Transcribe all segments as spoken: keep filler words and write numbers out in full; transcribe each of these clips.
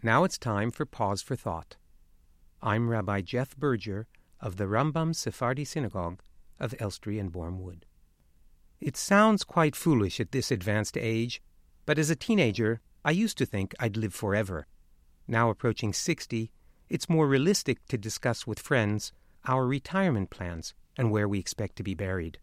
Now it's time for Pause for Thought. I'm Rabbi Jeff Berger of the Rambam Sephardi Synagogue of Elstree and Bourne-Wood. It sounds quite foolish at this advanced age, but as a teenager, I used to think I'd live forever. Now approaching sixty, it's more realistic to discuss with friends our retirement plans and where we expect to be buried.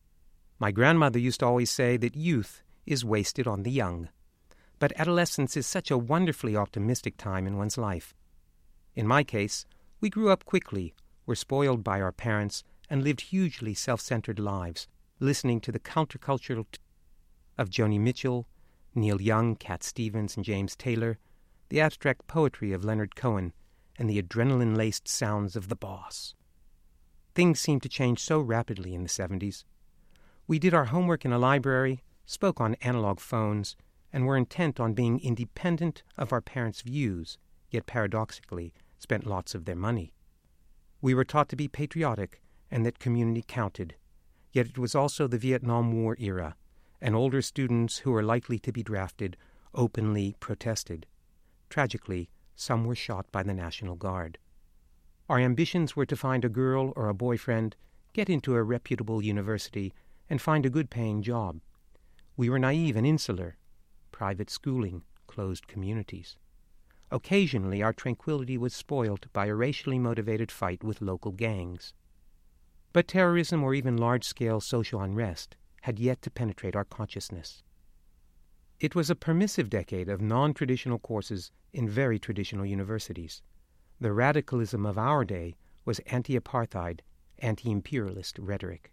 My grandmother used to always say that youth is wasted on the young. But adolescence is such a wonderfully optimistic time in one's life. In my case, we grew up quickly, were spoiled by our parents, and lived hugely self-centered lives, listening to the countercultural t- of Joni Mitchell, Neil Young, Cat Stevens, and James Taylor, the abstract poetry of Leonard Cohen, and the adrenaline-laced sounds of The Boss. Things seemed to change so rapidly in the seventies. We did our homework in a library, spoke on analog phones, and were intent on being independent of our parents' views, yet paradoxically spent lots of their money. We were taught to be patriotic and that community counted, yet it was also the Vietnam War era, and older students who were likely to be drafted openly protested. Tragically, some were shot by the National Guard. Our ambitions were to find a girl or a boyfriend, get into a reputable university, and find a good-paying job. We were naive and insular. Private schooling, closed communities. Occasionally, our tranquility was spoilt by a racially motivated fight with local gangs. But terrorism or even large-scale social unrest had yet to penetrate our consciousness. It was a permissive decade of non-traditional courses in very traditional universities. The radicalism of our day was anti-apartheid, anti-imperialist rhetoric.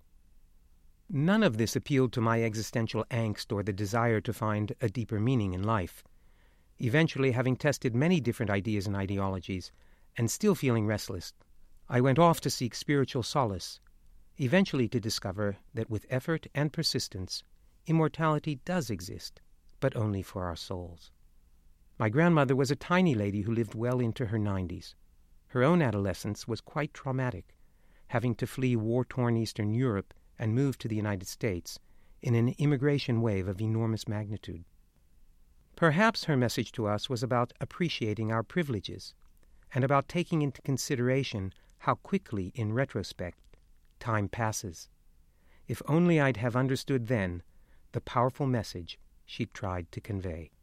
None of this appealed to my existential angst or the desire to find a deeper meaning in life. Eventually, having tested many different ideas and ideologies, and still feeling restless, I went off to seek spiritual solace, eventually to discover that with effort and persistence, immortality does exist, but only for our souls. My grandmother was a tiny lady who lived well into her nineties. Her own adolescence was quite traumatic, having to flee war-torn Eastern Europe and moved to the United States in an immigration wave of enormous magnitude. Perhaps her message to us was about appreciating our privileges and about taking into consideration how quickly, in retrospect, time passes. If only I'd have understood then the powerful message she'd tried to convey.